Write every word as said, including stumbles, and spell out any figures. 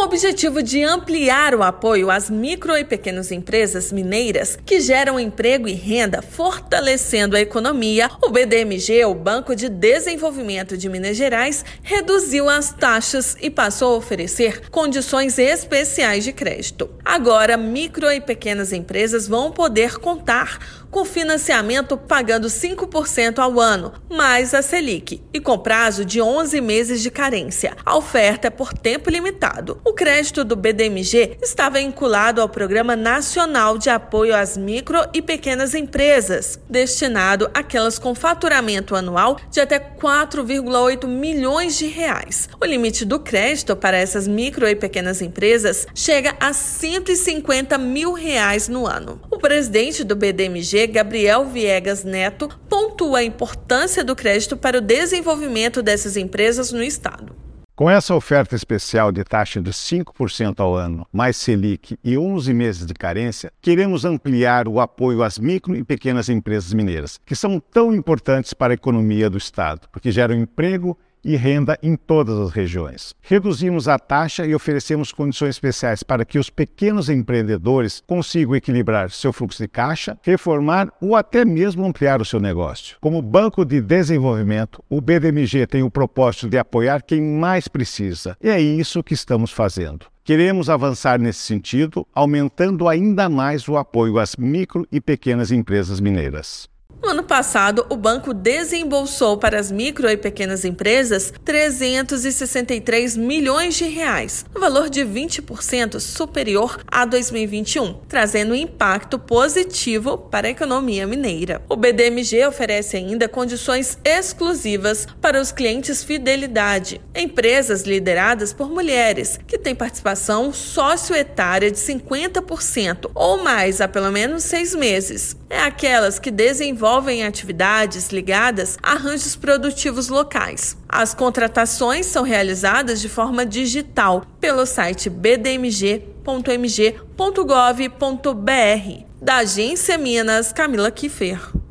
objetivo de ampliar o apoio às micro e pequenas empresas mineiras que geram emprego e renda, fortalecendo a economia, o B D M G, o Banco de Desenvolvimento de Minas Gerais, reduziu as taxas e passou a oferecer condições especiais de crédito. Agora, micro e pequenas empresas vão poder contar com financiamento pagando cinco por cento ao ano, mais a Selic, e com prazo de onze meses de carência. A oferta é por tempo limitado. O crédito do B D M G estava vinculado ao Programa Nacional de Apoio às Micro e Pequenas Empresas, destinado àquelas com faturamento anual de até quatro vírgula oito milhões de reais. O limite do crédito para essas micro e pequenas empresas chega a cento e cinquenta mil reais no ano. O presidente do B D M G, Gabriel Viegas Neto, pontua a importância do crédito para o desenvolvimento dessas empresas no estado. Com essa oferta especial de taxa de cinco por cento ao ano, mais Selic e onze meses de carência, queremos ampliar o apoio às micro e pequenas empresas mineiras, que são tão importantes para a economia do estado, porque geram emprego e renda em todas as regiões. Reduzimos a taxa e oferecemos condições especiais para que os pequenos empreendedores consigam equilibrar seu fluxo de caixa, reformar ou até mesmo ampliar o seu negócio. Como Banco de Desenvolvimento, o B D M G tem o propósito de apoiar quem mais precisa, e é isso que estamos fazendo. Queremos avançar nesse sentido, aumentando ainda mais o apoio às micro e pequenas empresas mineiras. No ano passado, o banco desembolsou para as micro e pequenas empresas trezentos e sessenta e três milhões de reais, um valor de vinte por cento superior a dois mil e vinte e um, trazendo um impacto positivo para a economia mineira. O B D M G oferece ainda condições exclusivas para os clientes fidelidade, empresas lideradas por mulheres, que têm participação socioetária de cinquenta por cento ou mais há pelo menos seis meses. É aquelas que desenvolvem atividades ligadas a arranjos produtivos locais. As contratações são realizadas de forma digital pelo site b d m g ponto m g ponto gov ponto b r. Da Agência Minas, Camila Kiffer.